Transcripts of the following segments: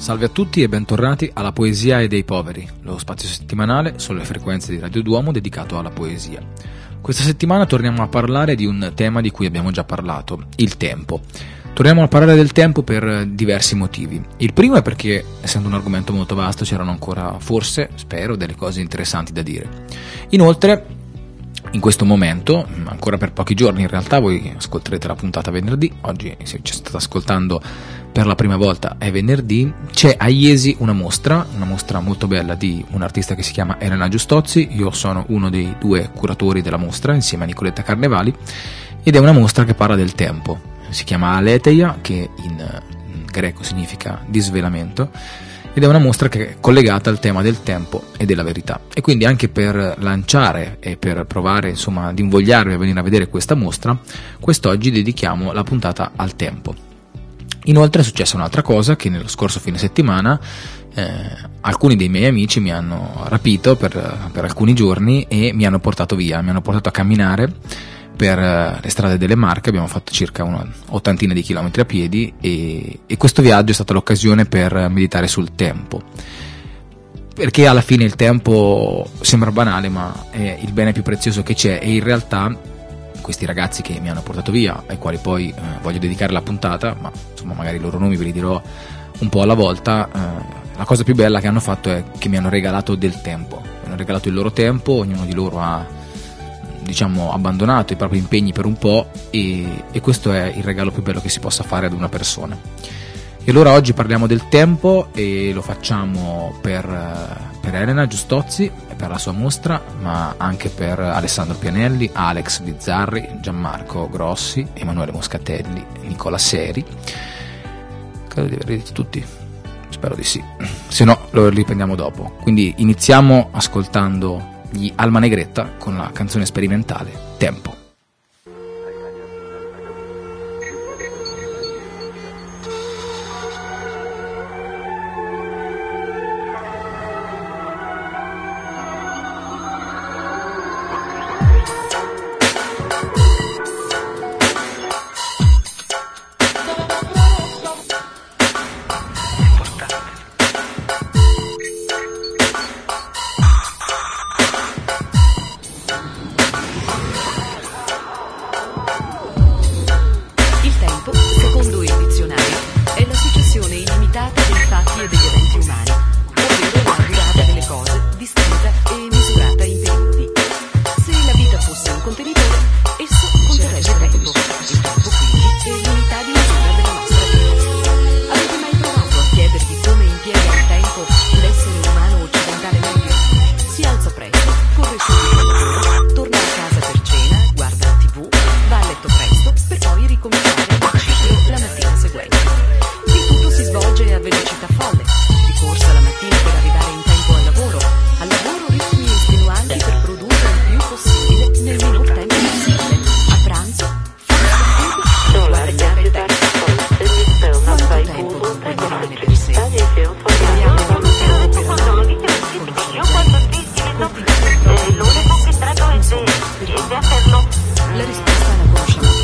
Salve a tutti e bentornati alla Poesia e dei Poveri, lo spazio settimanale sulle frequenze di Radio Duomo dedicato alla poesia. Questa settimana torniamo a parlare di un tema di cui abbiamo già parlato, il tempo. Torniamo a parlare del tempo per diversi motivi. Il primo è perché, essendo un argomento molto vasto, c'erano ancora, forse, spero, delle cose interessanti da dire. Inoltre, in questo momento, ancora per pochi giorni in realtà, voi ascolterete la puntata venerdì, oggi se ci state ascoltando per la prima volta è venerdì, c'è a Iesi una mostra molto bella di un artista che si chiama Elena Giustozzi. Io sono uno dei due curatori della mostra insieme a Nicoletta Carnevali, ed è una mostra che parla del tempo. Si chiama Aletheia, che in greco significa disvelamento, ed è una mostra che è collegata al tema del tempo e della verità. E quindi anche per lanciare e per provare insomma ad invogliarvi a venire a vedere questa mostra, quest'oggi dedichiamo la puntata al tempo. Inoltre è successa un'altra cosa, che nello scorso fine settimana alcuni dei miei amici mi hanno rapito per alcuni giorni e mi hanno portato via, mi hanno portato a camminare per le strade delle Marche. Abbiamo fatto circa una ottantina di chilometri a piedi e questo viaggio è stata l'occasione per meditare sul tempo, perché alla fine il tempo sembra banale ma è il bene più prezioso che c'è, e in realtà questi ragazzi che mi hanno portato via, ai quali poi voglio dedicare la puntata, ma insomma magari i loro nomi ve li dirò un po' alla volta, la cosa più bella che hanno fatto è che mi hanno regalato del tempo, mi hanno regalato il loro tempo. Ognuno di loro ha, diciamo, abbandonato i propri impegni per un po', e questo è il regalo più bello che si possa fare ad una persona. E allora oggi parliamo del tempo e lo facciamo per Elena Giustozzi e per la sua mostra, ma anche per Alessandro Pianelli, Alex Bizzarri, Gianmarco Grossi, Emanuele Moscatelli, Nicola Seri. Credo di averli detti tutti, spero di sì, se no lo riprendiamo dopo. Quindi iniziamo ascoltando gli Alma Negretta con la canzone sperimentale Tempo.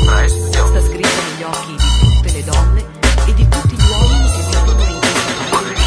Sta scritta negli occhi di tutte le donne e di tutti gli uomini che vivono in questa terra.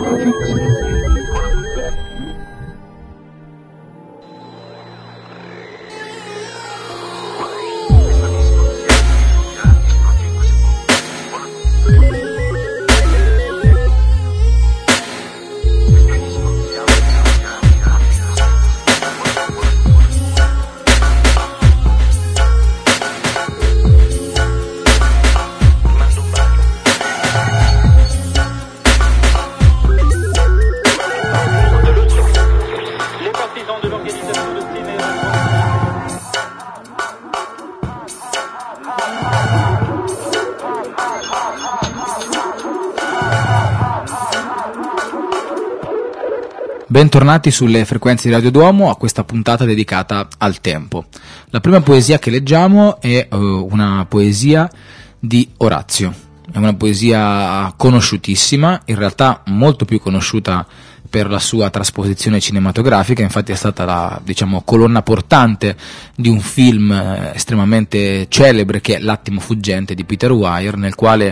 Bentornati sulle frequenze di Radio Duomo a questa puntata dedicata al tempo. La prima poesia che leggiamo è una poesia di Orazio. È una poesia conosciutissima, in realtà molto più conosciuta per la sua trasposizione cinematografica, infatti è stata la, colonna portante di un film estremamente celebre che è L'attimo fuggente di Peter Weir, nel quale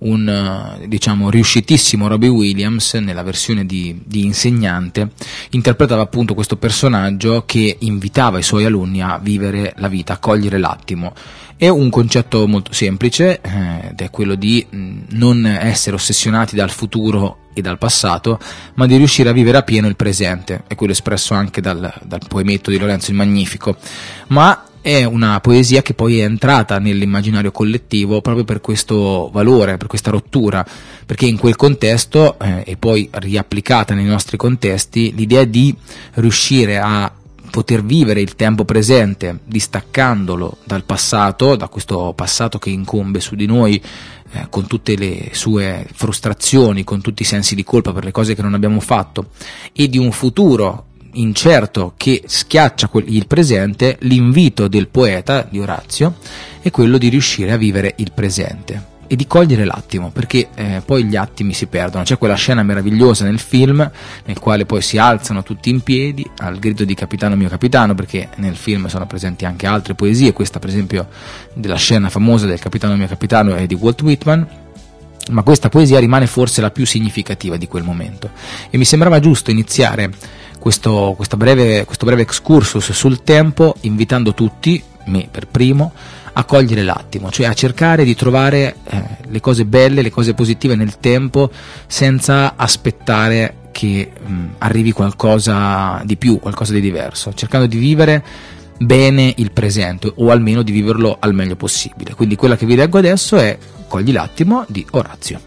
un riuscitissimo Robbie Williams, nella versione di insegnante, interpretava appunto questo personaggio che invitava i suoi alunni a vivere la vita, a cogliere l'attimo. È un concetto molto semplice ed è quello di non essere ossessionati dal futuro e dal passato, ma di riuscire a vivere a pieno il presente. È quello espresso anche dal poemetto di Lorenzo il Magnifico, ma è una poesia che poi è entrata nell'immaginario collettivo proprio per questo valore, per questa rottura, perché in quel contesto e poi riapplicata nei nostri contesti, l'idea di riuscire a poter vivere il tempo presente distaccandolo dal passato, da questo passato che incombe su di noi con tutte le sue frustrazioni, con tutti i sensi di colpa per le cose che non abbiamo fatto, e di un futuro incerto che schiaccia il presente. L'invito del poeta, di Orazio, è quello di riuscire a vivere il presente e di cogliere l'attimo, perché poi gli attimi si perdono. C'è quella scena meravigliosa nel film nel quale poi si alzano tutti in piedi al grido di capitano mio capitano, perché nel film sono presenti anche altre poesie, questa per esempio della scena famosa del capitano mio capitano è di Walt Whitman, ma questa poesia rimane forse la più significativa di quel momento, e mi sembrava giusto iniziare questo breve excursus sul tempo invitando tutti, me per primo, a cogliere l'attimo, cioè a cercare di trovare le cose belle, le cose positive nel tempo, senza aspettare che arrivi qualcosa di più, qualcosa di diverso, cercando di vivere bene il presente, o almeno di viverlo al meglio possibile. Quindi quella che vi leggo adesso è Cogli l'attimo di Orazio.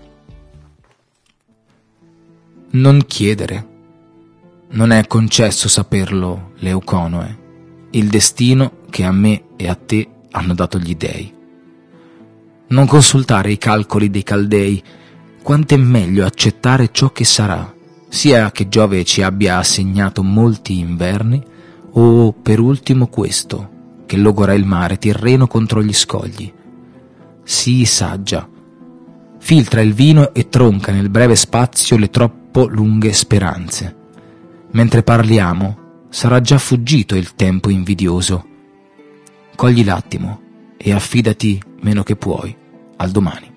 Non chiedere, non è concesso saperlo, Leuconoe, il destino che a me e a te hanno dato gli dei. Non consultare i calcoli dei Caldei, quanto è meglio accettare ciò che sarà, sia che Giove ci abbia assegnato molti inverni, o per ultimo questo, che logora il mare tirreno contro gli scogli. Sii saggia, filtra il vino e tronca nel breve spazio le troppo lunghe speranze. Mentre parliamo, sarà già fuggito il tempo invidioso. Cogli l'attimo e affidati meno che puoi al domani.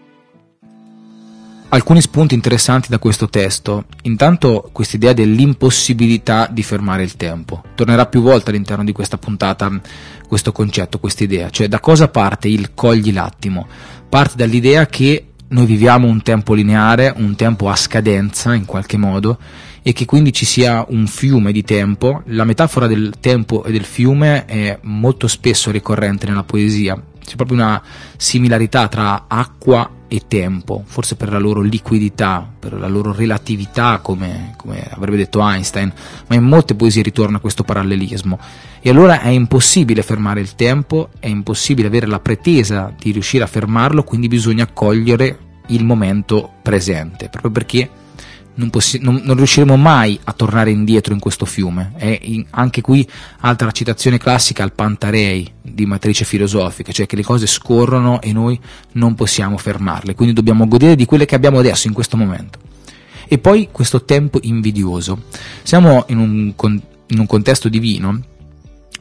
Alcuni spunti interessanti da questo testo. Intanto quest'idea dell'impossibilità di fermare il tempo. Tornerà più volte all'interno di questa puntata questo concetto, quest'idea. Cioè, da cosa parte il cogli l'attimo? Parte dall'idea che noi viviamo un tempo lineare, un tempo a scadenza in qualche modo, e che quindi ci sia un fiume di tempo. La metafora del tempo e del fiume è molto spesso ricorrente nella poesia. C'è proprio una similarità tra acqua e tempo, forse per la loro liquidità, per la loro relatività, come avrebbe detto Einstein, ma in molte poesie ritorna questo parallelismo. E allora è impossibile fermare il tempo, è impossibile avere la pretesa di riuscire a fermarlo, quindi bisogna cogliere il momento presente, proprio perché non riusciremo mai a tornare indietro in questo fiume. Anche qui altra citazione classica al Pantarei di matrice filosofica, cioè che le cose scorrono e noi non possiamo fermarle, quindi dobbiamo godere di quelle che abbiamo adesso, in questo momento. E poi questo tempo invidioso. Siamo in un contesto divino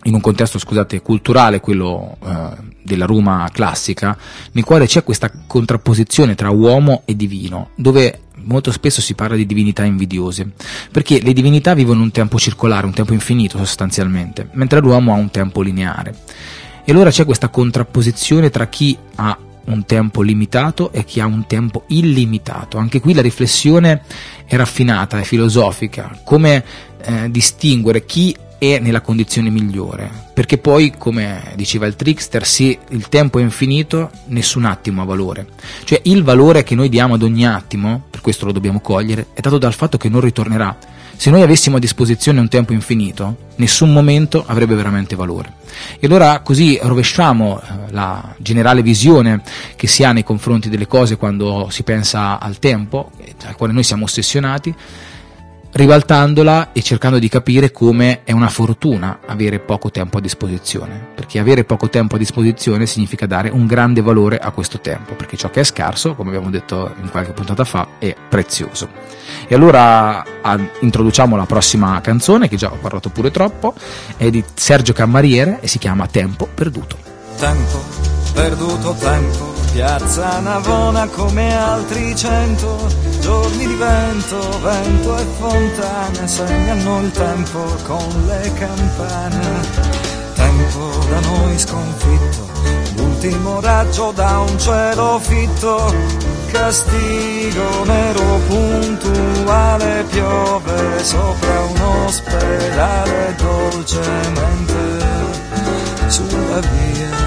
in un contesto, scusate, culturale, quello della Roma classica, nel quale c'è questa contrapposizione tra uomo e divino, dove molto spesso si parla di divinità invidiose, perché le divinità vivono un tempo circolare, un tempo infinito sostanzialmente, mentre l'uomo ha un tempo lineare. E allora c'è questa contrapposizione tra chi ha un tempo limitato e chi ha un tempo illimitato. Anche qui la riflessione è raffinata, è filosofica, come distinguere chi è nella condizione migliore, perché poi, come diceva il trickster, se il tempo è infinito, nessun attimo ha valore, cioè il valore che noi diamo ad ogni attimo, per questo lo dobbiamo cogliere, è dato dal fatto che non ritornerà. Se noi avessimo a disposizione un tempo infinito, nessun momento avrebbe veramente valore. E allora così rovesciamo la generale visione che si ha nei confronti delle cose quando si pensa al tempo, al quale noi siamo ossessionati, ribaltandola e cercando di capire come è una fortuna avere poco tempo a disposizione, perché avere poco tempo a disposizione significa dare un grande valore a questo tempo, perché ciò che è scarso, come abbiamo detto in qualche puntata fa, è prezioso. E allora introduciamo la prossima canzone, che già ho parlato pure troppo, è di Sergio Cammariere e si chiama Tempo Perduto. Tempo perduto, tempo, piazza Navona come altri 100 giorni di vento, vento e fontane segnano il tempo con le campane. Tempo da noi sconfitto, l'ultimo raggio da un cielo fitto, castigo nero puntuale, piove sopra un ospedale dolcemente sulla via.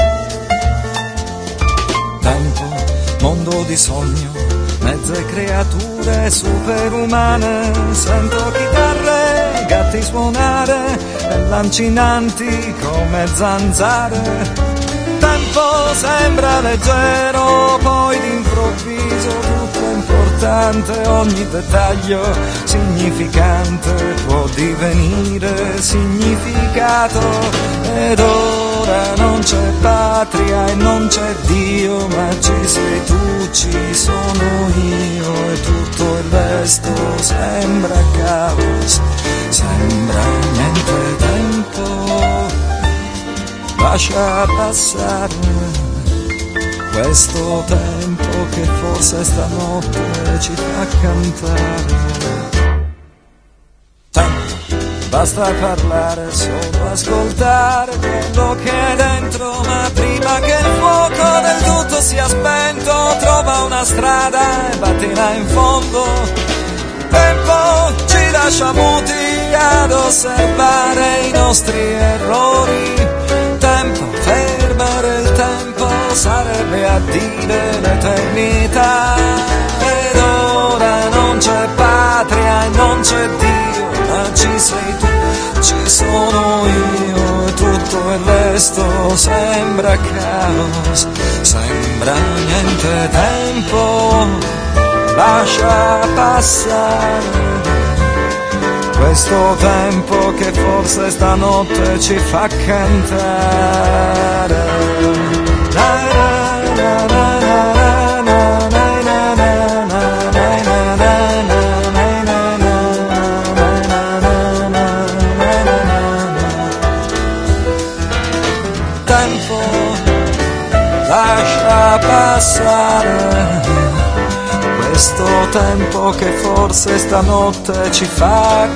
Tempo, mondo di sogno, mezze creature superumane, sento chitarre, gatti suonare e lancinanti come zanzare. Tempo sembra leggero, poi d'improvviso tutto importante, ogni dettaglio significante può divenire significato. Ed ora non c'è patria e non c'è Dio, ma ci sei tu, ci sono io, e tutto il resto sembra caos, sembra niente tempo. Lascia passare questo tempo che forse stanotte ci fa cantare. Tempo, basta parlare, solo ascoltare quello che è dentro, ma prima che il fuoco del tutto sia spento, trova una strada e vattela in fondo. Tempo ci lascia muti ad osservare i nostri errori. Tempo, fermare il tempo sarebbe a dire l'eternità. Ed ora non c'è patria e non c'è Dio, ma ci sei tu, ci sono io, e tutto il resto sembra caos, sembra niente tempo. Lascia passare questo tempo che forse stanotte ci fa cantare. Tempo, lascia passare questo tempo che forse stanotte ci fa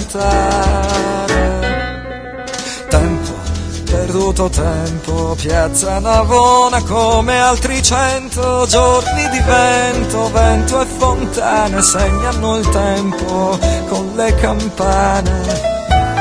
cantare. Tempo, perduto tempo, piazza Navona come altri 100 giorni di vento, vento e fontane segnano il tempo con le campane.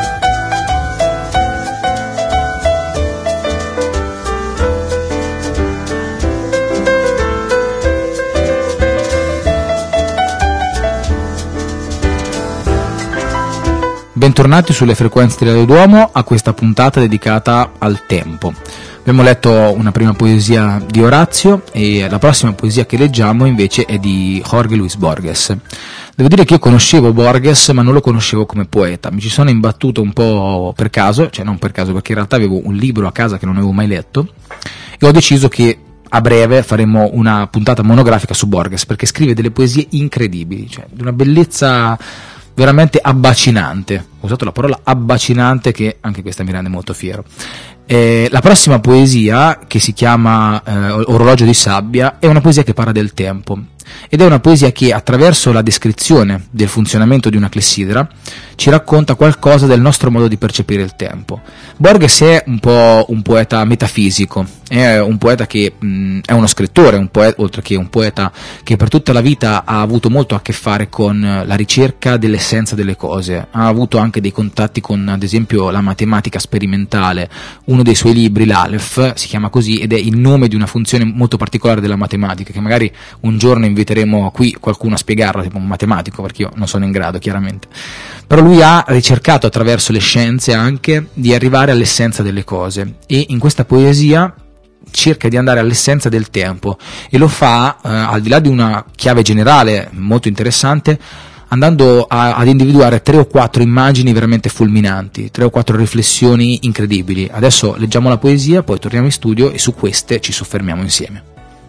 Bentornati sulle frequenze di Radio Duomo a questa puntata dedicata al tempo. Abbiamo letto una prima poesia di Orazio e la prossima poesia che leggiamo invece è di Jorge Luis Borges. Devo dire che io conoscevo Borges, ma non lo conoscevo come poeta. Mi ci sono imbattuto un po' per caso, cioè non per caso, perché in realtà avevo un libro a casa che non avevo mai letto e ho deciso che a breve faremo una puntata monografica su Borges, perché scrive delle poesie incredibili, cioè di una bellezza veramente abbacinante, usato la parola abbacinante, che anche questa mi rende molto fiero. La prossima poesia, che si chiama Orologio di sabbia, è una poesia che parla del tempo, ed è una poesia che, attraverso la descrizione del funzionamento di una clessidra, ci racconta qualcosa del nostro modo di percepire il tempo. Borges è un po' un poeta metafisico, è un poeta che è uno scrittore, oltre che un poeta che per tutta la vita ha avuto molto a che fare con la ricerca dell'essenza delle cose, ha avuto anche dei contatti con, ad esempio, la matematica sperimentale. Uno dei suoi libri, l'Aleph, si chiama così, ed è il nome di una funzione molto particolare della matematica, che magari un giorno inviteremo qui qualcuno a spiegarlo, tipo un matematico, perché io non sono in grado, chiaramente. Però lui ha ricercato attraverso le scienze anche di arrivare all'essenza delle cose, e in questa poesia cerca di andare all'essenza del tempo, e lo fa al di là di una chiave generale molto interessante, andando ad individuare 3 o 4 immagini veramente fulminanti, 3 o 4 riflessioni incredibili. Adesso leggiamo la poesia, poi torniamo in studio e su queste ci soffermiamo insieme.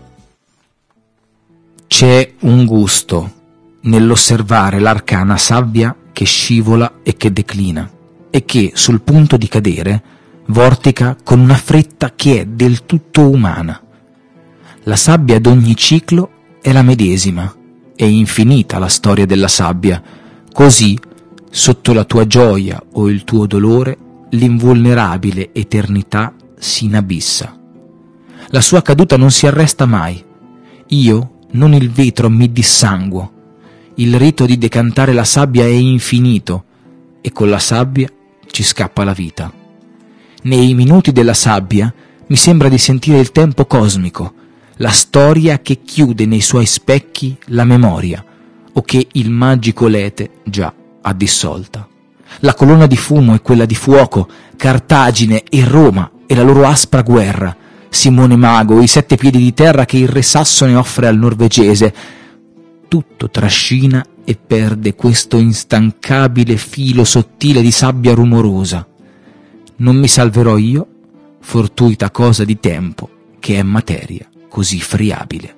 C'è un gusto nell'osservare l'arcana sabbia che scivola e che declina, e che, sul punto di cadere, vortica con una fretta che è del tutto umana. La sabbia d'ogni ciclo è la medesima, è infinita la storia della sabbia, così, sotto la tua gioia o il tuo dolore, l'invulnerabile eternità si inabissa. La sua caduta non si arresta mai. Io, non il vetro, mi dissanguo. Il rito di decantare la sabbia è infinito, e con la sabbia ci scappa la vita. Nei minuti della sabbia mi sembra di sentire il tempo cosmico, la storia che chiude nei suoi specchi la memoria, o che il magico lete già ha dissolta. La colonna di fumo e quella di fuoco, Cartagine e Roma e la loro aspra guerra, Simone Mago, i 7 piedi di terra che il re Sassone offre al norvegese, tutto trascina e perde questo instancabile filo sottile di sabbia rumorosa. Non mi salverò io, fortuita cosa di tempo, che è materia così friabile.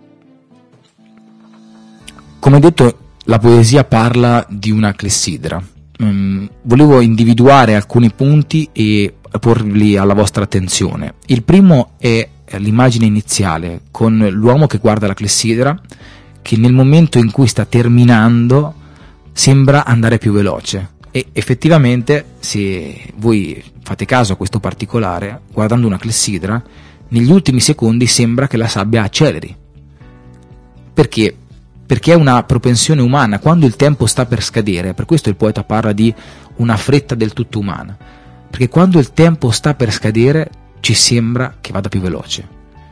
Come detto, la poesia parla di una clessidra. Volevo individuare alcuni punti e porli alla vostra attenzione. Il primo è l'immagine iniziale, con l'uomo che guarda la clessidra, che nel momento in cui sta terminando sembra andare più veloce, e effettivamente, se voi fate caso a questo particolare, guardando una clessidra, negli ultimi secondi sembra che la sabbia acceleri. Perché? Perché è una propensione umana. Quando il tempo sta per scadere, per questo il poeta parla di una fretta del tutto umana, perché quando il tempo sta per scadere ci sembra che vada più veloce.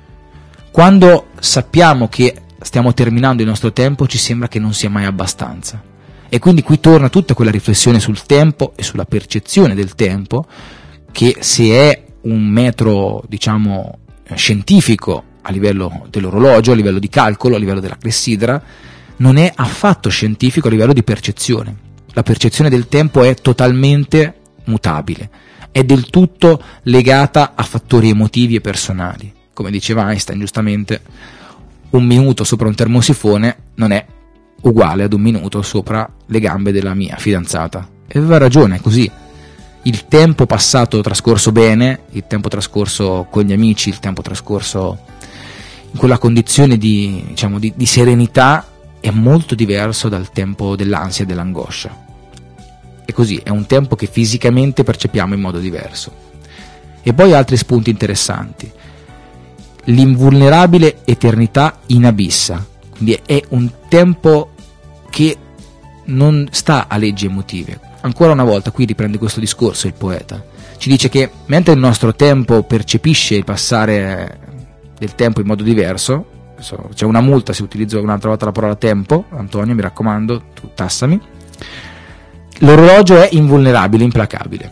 Quando sappiamo che stiamo terminando il nostro tempo, ci sembra che non sia mai abbastanza. E quindi qui torna tutta quella riflessione sul tempo e sulla percezione del tempo, che se è un metro, diciamo, scientifico a livello dell'orologio, a livello di calcolo, a livello della clessidra, non è affatto scientifico a livello di percezione. La percezione del tempo è totalmente mutabile, è del tutto legata a fattori emotivi e personali. Come diceva Einstein giustamente, 1 minuto sopra un termosifone non è uguale ad 1 minuto sopra le gambe della mia fidanzata. E aveva ragione, è così. Il tempo passato trascorso bene, il tempo trascorso con gli amici, il tempo trascorso in quella condizione di serenità è molto diverso dal tempo dell'ansia e dell'angoscia. E così, è un tempo che fisicamente percepiamo in modo diverso. E poi altri spunti interessanti. L'invulnerabile eternità inabissa, quindi è un tempo che non sta a leggi emotive. Ancora una volta qui riprende questo discorso il poeta, ci dice che mentre il nostro tempo percepisce il passare del tempo in modo diverso, c'è una multa se utilizzo un'altra volta la parola tempo, Antonio mi raccomando, tu tassami, l'orologio è invulnerabile, implacabile,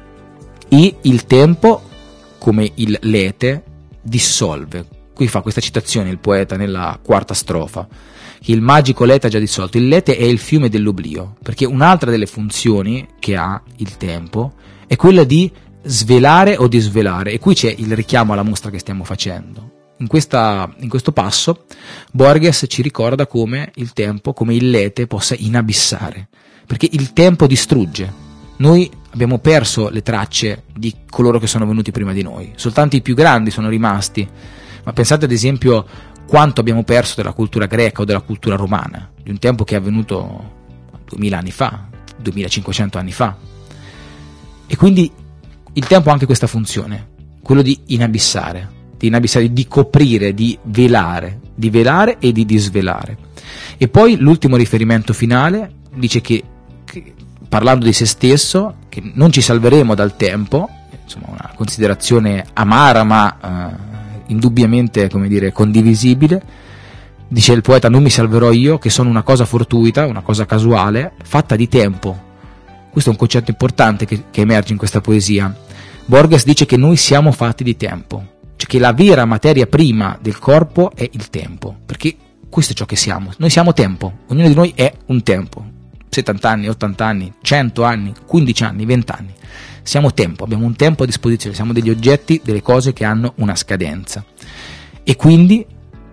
e il tempo, come il lete, dissolve. Qui fa questa citazione il poeta nella 4ª strofa, che il magico lete ha già dissolto. Il lete è il fiume dell'oblio, perché un'altra delle funzioni che ha il tempo è quella di svelare o disvelare, e qui c'è il richiamo alla mostra che stiamo facendo. In questo passo Borges ci ricorda come il tempo, come il lete, possa inabissare, perché il tempo distrugge, Noi abbiamo perso le tracce di coloro che sono venuti prima di noi, soltanto i più grandi sono rimasti, ma pensate ad esempio quanto abbiamo perso della cultura greca o della cultura romana, di un tempo che è avvenuto 2000 anni fa, 2500 anni fa. E quindi il tempo ha anche questa funzione, quello di inabissare, di coprire, di velare e di disvelare. E poi l'ultimo riferimento finale dice che parlando di se stesso, che non ci salveremo dal tempo, insomma una considerazione amara ma indubbiamente, come dire, condivisibile. Dice il poeta: non mi salverò io, che sono una cosa fortuita, una cosa casuale, fatta di tempo. Questo è un concetto importante che emerge in questa poesia. Borges dice che noi siamo fatti di tempo, cioè che la vera materia prima del corpo è il tempo, perché questo è ciò che siamo. Noi siamo tempo, ognuno di noi è un tempo. 70 anni, 80 anni, 100 anni, 15 anni, 20 anni. Siamo tempo, abbiamo un tempo a disposizione, siamo degli oggetti, delle cose che hanno una scadenza. E quindi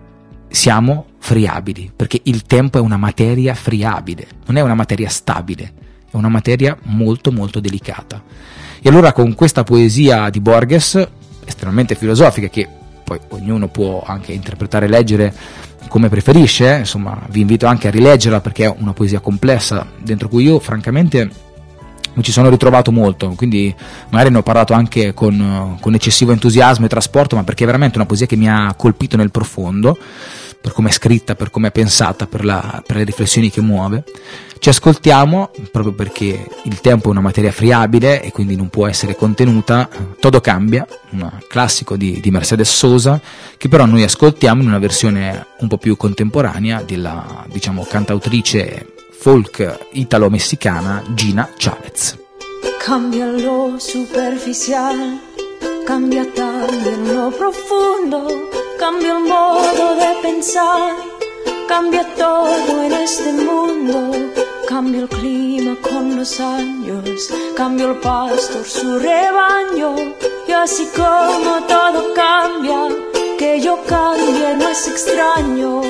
siamo friabili, perché il tempo è una materia friabile, non è una materia stabile, è una materia molto molto delicata. E allora con questa poesia di Borges, estremamente filosofica, che poi ognuno può anche interpretare e leggere come preferisce, insomma vi invito anche a rileggerla perché è una poesia complessa, dentro cui io francamente mi ci sono ritrovato molto, quindi magari ne ho parlato anche con eccessivo entusiasmo e trasporto, ma perché è veramente una poesia che mi ha colpito nel profondo, per come è scritta, per come è pensata, per le riflessioni che muove. Ci ascoltiamo, proprio perché il tempo è una materia friabile e quindi non può essere contenuta, Todo cambia, un classico di Mercedes Sosa, che però noi ascoltiamo in una versione un po' più contemporanea della, diciamo, cantautrice folk italo-messicana Gina Chavez. Cambia lo superficial, cambia también lo profundo, cambia el modo de pensar, cambia todo en este mundo, cambia el clima con los años, cambia el pastor su rebaño, y así como todo cambia, que yo cambie no es extraño.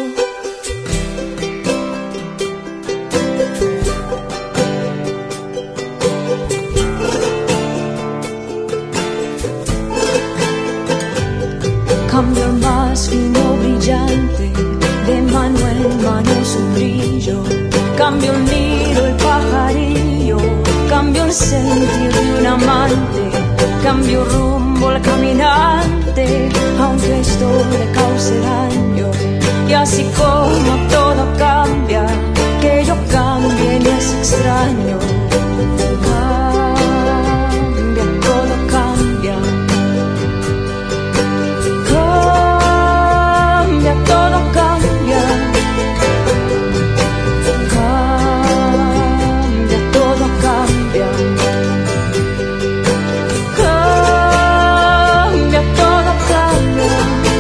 Cambio el más fino brillante, de mano en mano su brillo. Cambio el nido, el pajarillo. Cambio el sentir de un amante. Cambio rumbo al caminante, aunque esto le cause daño. Y así como todo cambia, que yo cambie no es extraño. Cambia, todo cambia. Todo cambia, cambia, todo cambia, cambia, todo cambia.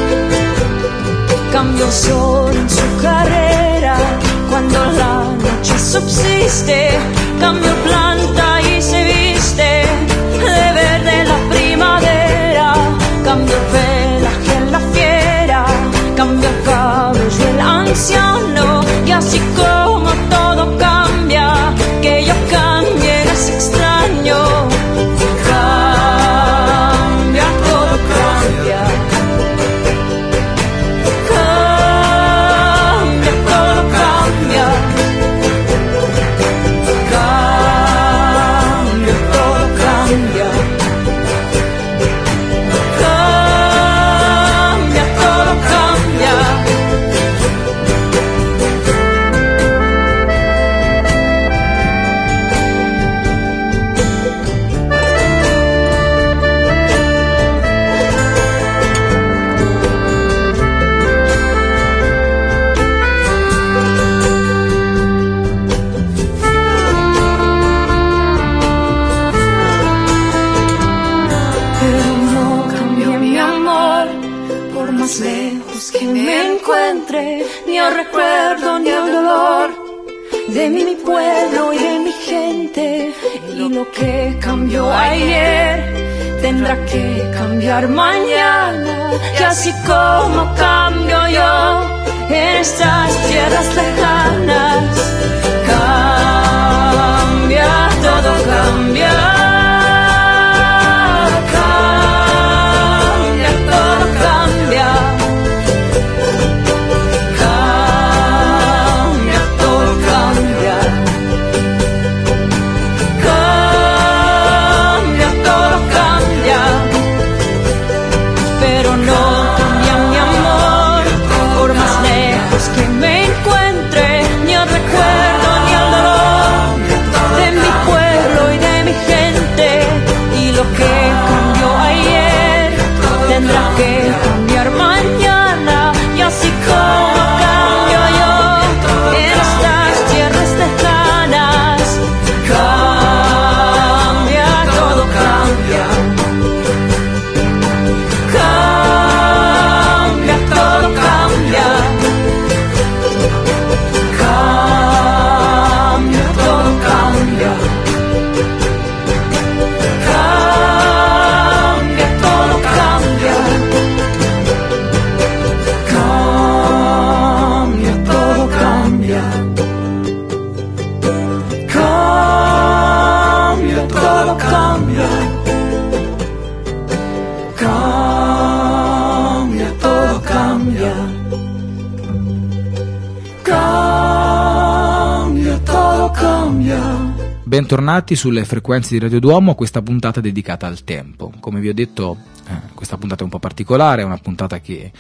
Cambia el sol en su carrera cuando la noche subsiste, cambia planta y se viste de verde la primavera, cambia el pelaje en la fiera, cambia el cabello el anciano, y así como todo cambia, que yo cambie no es extraño. Cambia, todo cambia. Cambia, todo cambia. Cambia, todo cambia. Cambia, todo cambia. Pero no cambió mi amor, por más lejos que me encuentre, ni el recuerdo ni el dolor de mi pueblo y de mi gente. Y lo que cambió ayer tendrá que cambiar mañana, y así como cambio yo en estas tierras lejanas. Cambia, todo cambia. Bentornati sulle frequenze di Radio Duomo, questa puntata dedicata al tempo. Come vi ho detto, questa puntata è un po' particolare, è una puntata che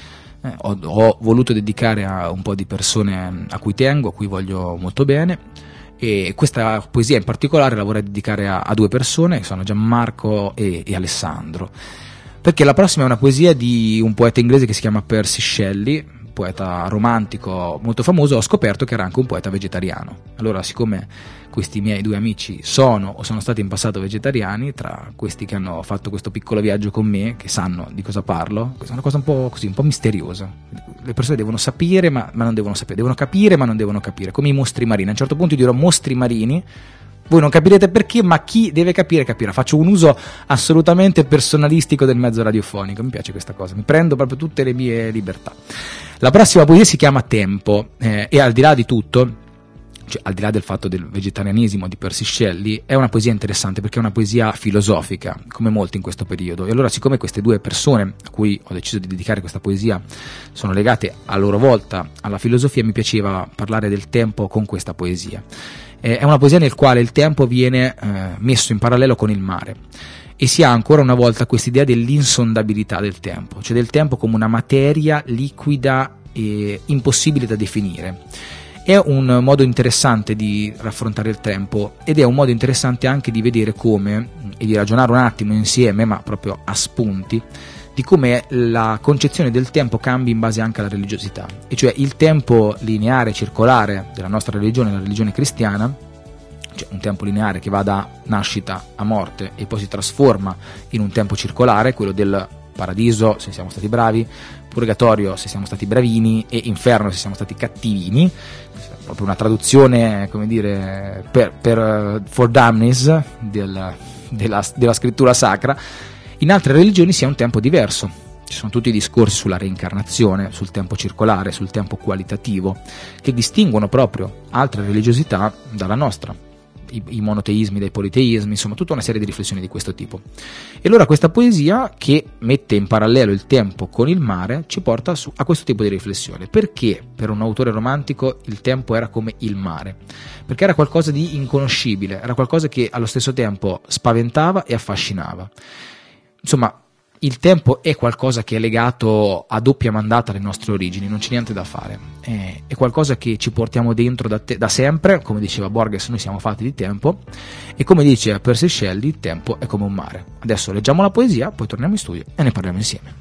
ho voluto dedicare a un po' di persone a cui tengo, a cui voglio molto bene, e questa poesia in particolare la vorrei dedicare a due persone, che sono Gianmarco e Alessandro, perché la prossima è una poesia di un poeta inglese che si chiama Percy Shelley, poeta romantico molto famoso. Ho scoperto che era anche un poeta vegetariano. Allora, siccome questi miei due amici sono stati in passato vegetariani, tra questi che hanno fatto questo piccolo viaggio con me, che sanno di cosa parlo, questa è una cosa un po' così, un po' misteriosa. Le persone devono sapere ma non devono sapere, devono capire ma non devono capire, come i mostri marini. A un certo punto io dirò mostri marini, voi non capirete perché, ma chi deve capire capirà. Faccio un uso assolutamente personalistico del mezzo radiofonico, mi piace questa cosa, mi prendo proprio tutte le mie libertà. La prossima poesia si chiama Tempo, e al di là di tutto, cioè al di là del fatto del vegetarianismo di Percy Shelley, è una poesia interessante perché è una poesia filosofica, come molti in questo periodo. E allora, siccome queste due persone a cui ho deciso di dedicare questa poesia sono legate a loro volta alla filosofia, mi piaceva parlare del tempo con questa poesia. È una poesia nel quale il tempo viene messo in parallelo con il mare, e si ha ancora una volta quest'idea dell'insondabilità del tempo, cioè del tempo come una materia liquida e impossibile da definire. È un modo interessante di raffrontare il tempo, ed è un modo interessante anche di vedere come, e di ragionare un attimo insieme, ma proprio a spunti, di come la concezione del tempo cambia in base anche alla religiosità. E cioè il tempo lineare, circolare della nostra religione, la religione cristiana, cioè un tempo lineare che va da nascita a morte e poi si trasforma in un tempo circolare, quello del paradiso se siamo stati bravi, purgatorio se siamo stati bravini e inferno se siamo stati cattivini. Proprio una traduzione, come dire, for dummies della scrittura sacra. In altre religioni si ha un tempo diverso, ci sono tutti i discorsi sulla reincarnazione, sul tempo circolare, sul tempo qualitativo, che distinguono proprio altre religiosità dalla nostra, i monoteismi dai politeismi, insomma tutta una serie di riflessioni di questo tipo. E allora questa poesia, che mette in parallelo il tempo con il mare, ci porta a questo tipo di riflessione. Perché per un autore romantico il tempo era come il mare? Perché era qualcosa di inconoscibile, era qualcosa che allo stesso tempo spaventava e affascinava. Insomma, il tempo è qualcosa che è legato a doppia mandata alle nostre origini, non c'è niente da fare, è qualcosa che ci portiamo dentro da sempre. Come diceva Borges, noi siamo fatti di tempo, e come dice Percy Shelley, il tempo è come un mare. Adesso leggiamo la poesia, poi torniamo in studio e ne parliamo insieme.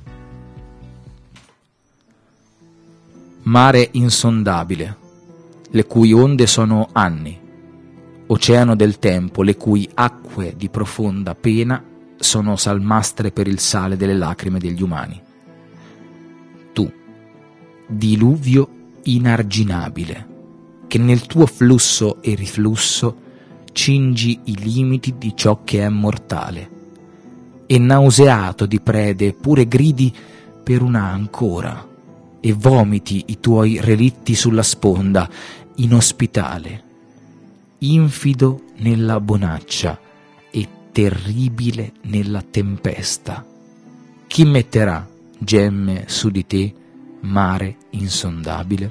Mare insondabile, le cui onde sono anni, oceano del tempo, le cui acque di profonda pena sono salmastre per il sale delle lacrime degli umani. Tu, diluvio inarginabile, che nel tuo flusso e riflusso cingi i limiti di ciò che è mortale, e nauseato di prede pure gridi per una ancora, e vomiti i tuoi relitti sulla sponda, inospitale, infido nella bonaccia, terribile nella tempesta. Chi metterà gemme su di te, mare insondabile?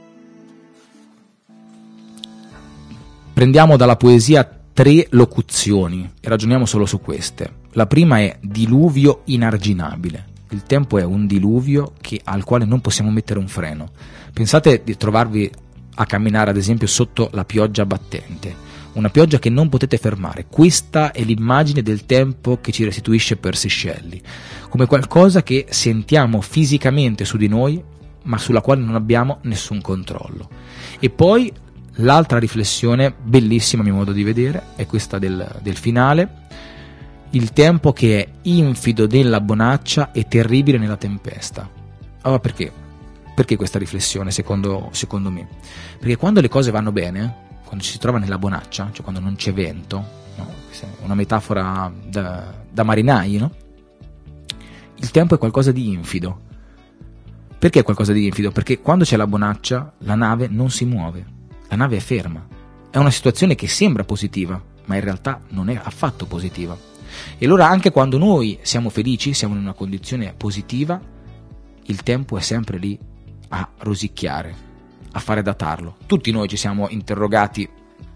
Prendiamo dalla poesia 3 locuzioni e ragioniamo solo su queste. La prima è diluvio inarginabile. Il tempo è un diluvio al quale non possiamo mettere un freno. Pensate di trovarvi a camminare ad esempio sotto la pioggia battente, una pioggia che non potete fermare. Questa è l'immagine del tempo che ci restituisce Percy Shelley, come qualcosa che sentiamo fisicamente su di noi, ma sulla quale non abbiamo nessun controllo. E poi l'altra riflessione bellissima, a mio modo di vedere, è questa del finale: il tempo che è infido nella bonaccia e terribile nella tempesta. Allora perché? Perché questa riflessione, secondo me? Perché quando le cose vanno bene, quando ci si trova nella bonaccia, cioè quando non c'è vento, no? Una metafora da marinai, no? Il tempo è qualcosa di infido. Perché è qualcosa di infido? Perché quando c'è la bonaccia la nave non si muove, la nave è ferma. È una situazione che sembra positiva, ma in realtà non è affatto positiva. E allora anche quando noi siamo felici, siamo in una condizione positiva, il tempo è sempre lì a rosicchiare, a fare da tarlo. Tutti noi ci siamo interrogati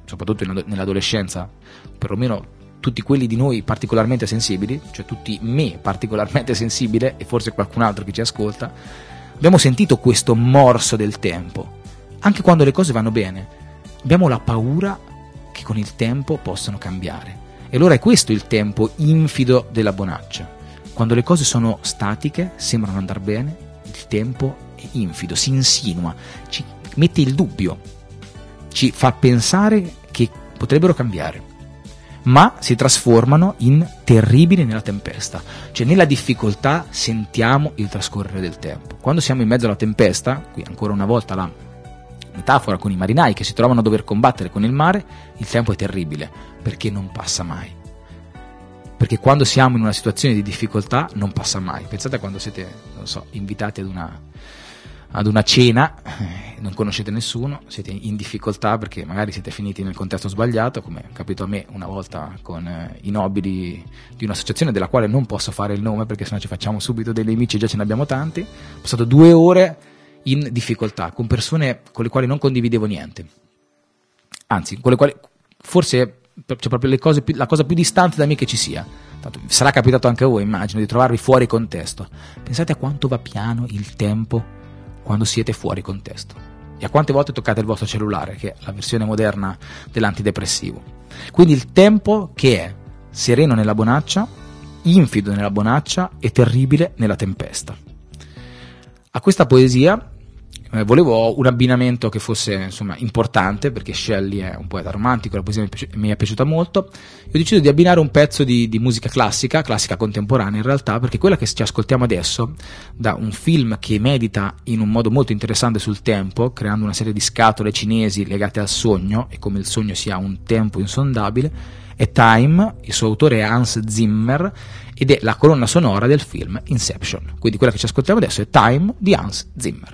soprattutto nell'adolescenza, perlomeno tutti quelli di noi particolarmente sensibili, cioè tutti me particolarmente sensibile e forse qualcun altro che ci ascolta, abbiamo sentito questo morso del tempo. Anche quando le cose vanno bene, abbiamo la paura che con il tempo possano cambiare. E allora è questo il tempo infido della bonaccia. Quando le cose sono statiche, sembrano andare bene, il tempo è infido, si insinua, ci mette il dubbio, ci fa pensare che potrebbero cambiare, ma si trasformano in terribili nella tempesta. Cioè nella difficoltà sentiamo il trascorrere del tempo. Quando siamo in mezzo alla tempesta, qui ancora una volta la metafora con i marinai che si trovano a dover combattere con il mare, il tempo è terribile perché non passa mai. Perché quando siamo in una situazione di difficoltà non passa mai. Pensate a quando siete, non so, invitati ad una cena, non conoscete nessuno, siete in difficoltà perché magari siete finiti nel contesto sbagliato, come è capitato a me una volta con i nobili di un'associazione della quale non posso fare il nome perché sennò ci facciamo subito dei nemici, già ce ne abbiamo tanti. Ho passato 2 ore in difficoltà con persone con le quali non condividevo niente, anzi con le quali forse c'è proprio la cosa più distante da me che ci sia. Tanto, sarà capitato anche a voi, immagino, di trovarvi fuori contesto. Pensate a quanto va piano il tempo quando siete fuori contesto e a quante volte toccate il vostro cellulare, che è la versione moderna dell'antidepressivo. Quindi il tempo che è sereno nella bonaccia, infido nella bonaccia e terribile nella tempesta. A questa poesia volevo un abbinamento che fosse insomma importante, perché Shelley è un poeta romantico, la poesia mi è piaciuta molto. Io ho deciso di abbinare un pezzo di musica classica contemporanea in realtà, perché quella che ci ascoltiamo adesso, da un film che medita in un modo molto interessante sul tempo, creando una serie di scatole cinesi legate al sogno e come il sogno sia un tempo insondabile, è Time. Il suo autore è Hans Zimmer ed è la colonna sonora del film Inception. Quindi quella che ci ascoltiamo adesso è Time di Hans Zimmer.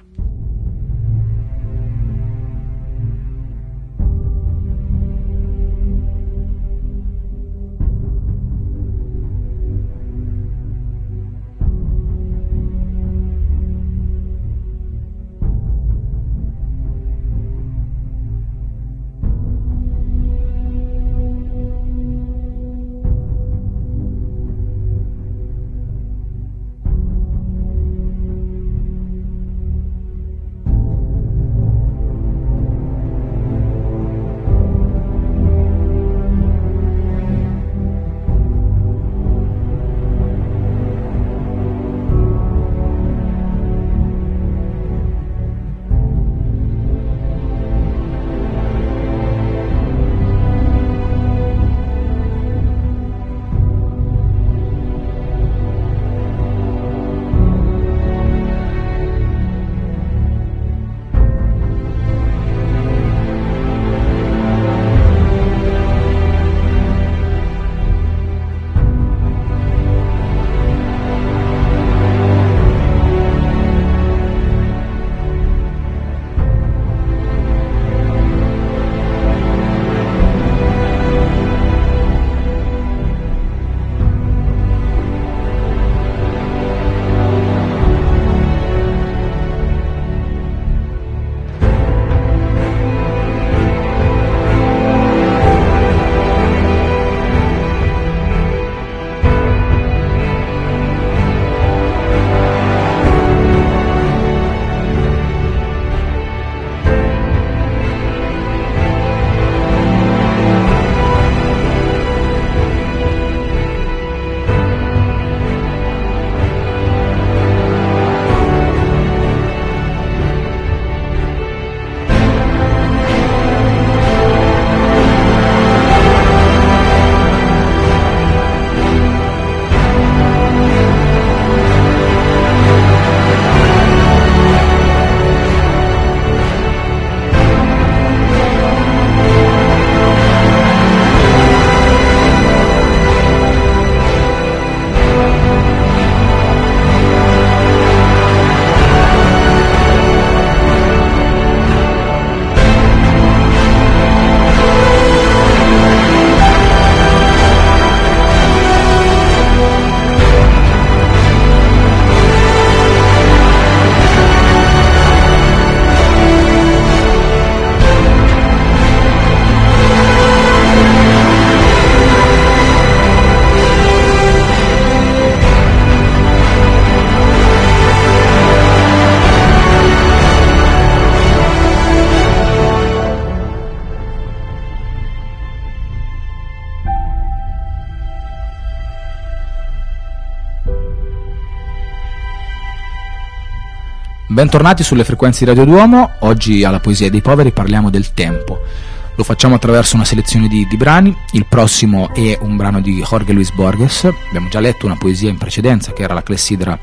Bentornati sulle frequenze di Radio Duomo. Oggi alla Poesia dei Poveri parliamo del tempo. Lo facciamo attraverso una selezione di brani. Il prossimo è un brano di Jorge Luis Borges. Abbiamo già letto una poesia in precedenza che era la Clessidra,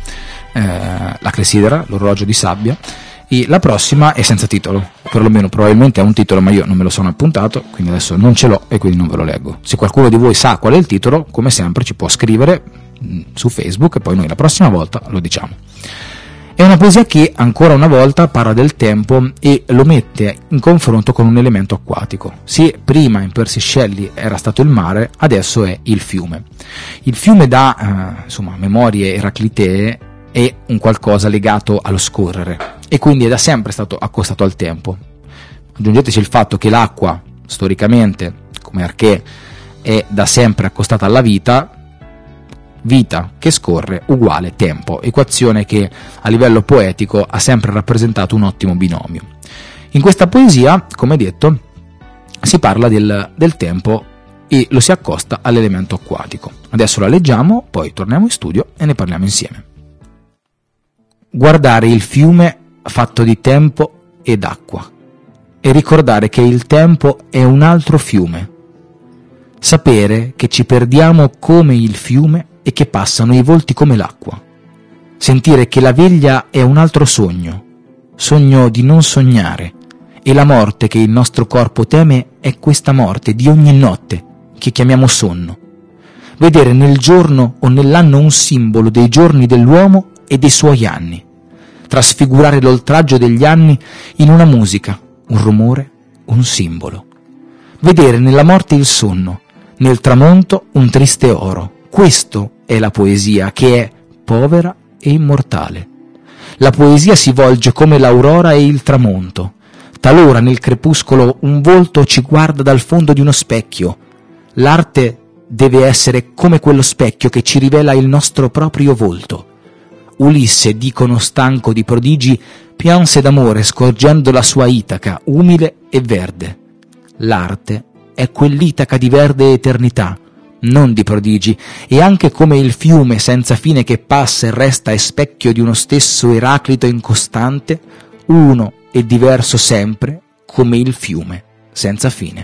l'orologio di sabbia. E la prossima è senza titolo, perlomeno probabilmente ha un titolo, ma io non me lo sono appuntato, quindi adesso non ce l'ho e quindi non ve lo leggo. Se qualcuno di voi sa qual è il titolo, come sempre ci può scrivere su Facebook e poi noi la prossima volta lo diciamo. È una poesia che ancora una volta parla del tempo e lo mette in confronto con un elemento acquatico. Se prima in Percy Shelley era stato il mare, adesso è il fiume. Il fiume dà memorie eraclitee, è un qualcosa legato allo scorrere e quindi è da sempre stato accostato al tempo. Aggiungeteci il fatto che l'acqua, storicamente, come archè, è da sempre accostata alla vita che scorre uguale tempo, equazione che a livello poetico ha sempre rappresentato un ottimo binomio. In questa poesia, come detto, si parla del tempo e lo si accosta all'elemento acquatico. Adesso la leggiamo, poi torniamo in studio e ne parliamo insieme. Guardare il fiume fatto di tempo ed acqua e ricordare che il tempo è un altro fiume. Sapere che ci perdiamo come il fiume e che passano i volti come l'acqua. Sentire che la veglia è un altro sogno di non sognare, e la morte che il nostro corpo teme è questa morte di ogni notte che chiamiamo sonno. Vedere nel giorno o nell'anno un simbolo dei giorni dell'uomo e dei suoi anni. Trasfigurare l'oltraggio degli anni in una musica, un rumore, un simbolo. Vedere nella morte il sonno, nel tramonto un triste oro. Questo è la poesia, che è povera e immortale. La poesia si volge come l'aurora e il tramonto. Talora nel crepuscolo un volto ci guarda dal fondo di uno specchio. L'arte deve essere come quello specchio che ci rivela il nostro proprio volto. Ulisse, dicono stanco di prodigi, pianse d'amore scorgendo la sua Itaca, umile e verde. L'arte è quell'Itaca di verde eternità, non di prodigi, e anche come il fiume senza fine che passa e resta è specchio di uno stesso Eraclito incostante, uno e diverso sempre come il fiume senza fine.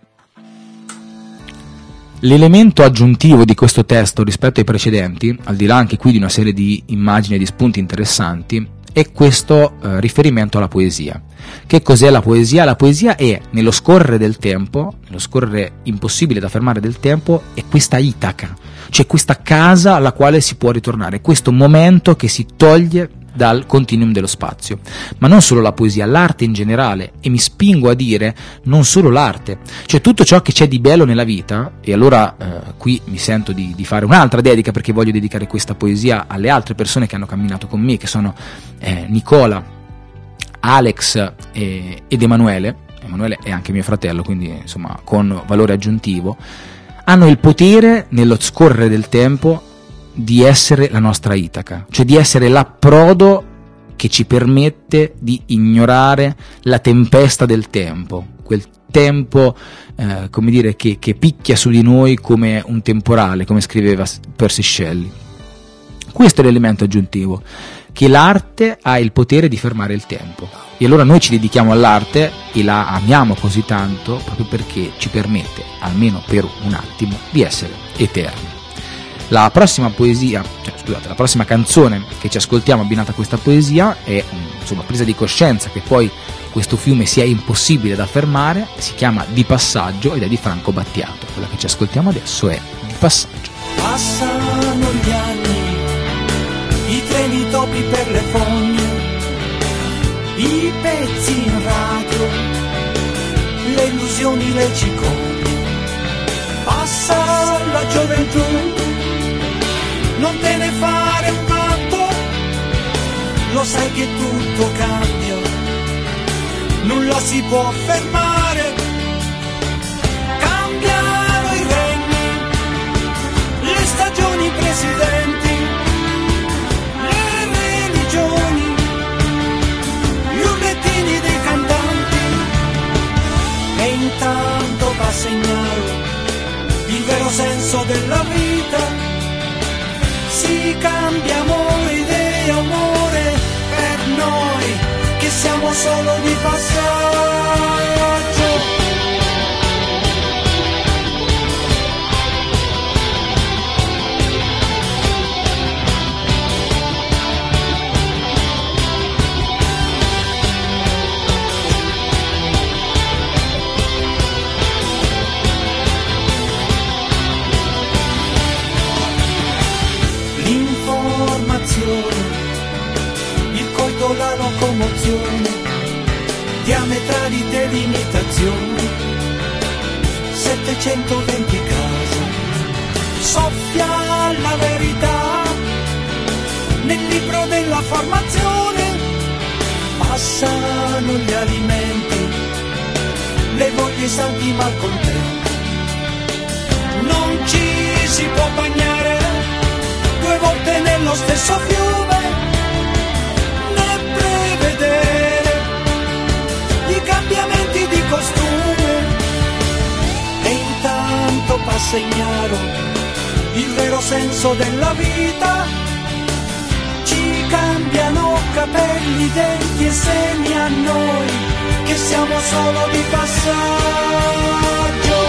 L'elemento aggiuntivo di questo testo rispetto ai precedenti, al di là anche qui di una serie di immagini e di spunti interessanti, è questo riferimento alla poesia. Che cos'è la poesia? La poesia è, nello scorrere del tempo, nello scorrere impossibile da fermare del tempo, è questa Itaca, cioè questa casa alla quale si può ritornare, questo momento che si toglie dal continuum dello spazio. Ma non solo la poesia, l'arte in generale, e mi spingo a dire non solo l'arte, cioè tutto ciò che c'è di bello nella vita. E allora qui mi sento di fare un'altra dedica, perché voglio dedicare questa poesia alle altre persone che hanno camminato con me, che sono Nicola, Alex ed Emanuele. Emanuele è anche mio fratello, quindi insomma con valore aggiuntivo. Hanno il potere nello scorrere del tempo di essere la nostra Itaca, cioè di essere l'approdo che ci permette di ignorare la tempesta del tempo, quel tempo che picchia su di noi come un temporale, come scriveva Percy Shelley. Questo è l'elemento aggiuntivo, che l'arte ha il potere di fermare il tempo, e allora noi ci dedichiamo all'arte e la amiamo così tanto proprio perché ci permette, almeno per un attimo, di essere eterni. La prossima canzone che ci ascoltiamo abbinata a questa poesia è presa di coscienza che poi questo fiume sia impossibile da fermare, si chiama Di Passaggio ed è di Franco Battiato. Quella che ci ascoltiamo adesso è Di Passaggio. Passano gli anni, i treni topi per le fogne, i pezzi in radio, le illusioni, le cicogne. Passa la gioventù, non te ne fare un canto, lo sai che tutto cambia, nulla si può fermare. Cambiano i regni, le stagioni, i presidenti, le religioni, gli urlettini dei cantanti, e intanto va a segnare il vero senso della vita. Si cambia amore, idea, amore, per noi che siamo solo di passaggio. Il coito, la locomozione, diametrali delimitazioni, 720 case, soffia la verità nel libro della formazione, passano gli alimenti, le voglie santi malcontenti, non ci si può bagnare 2 volte nello stesso fiume, né prevedere i cambiamenti di costume, e intanto passa ignaro il vero senso della vita, ci cambiano capelli, denti e seni a noi che siamo solo di passaggio.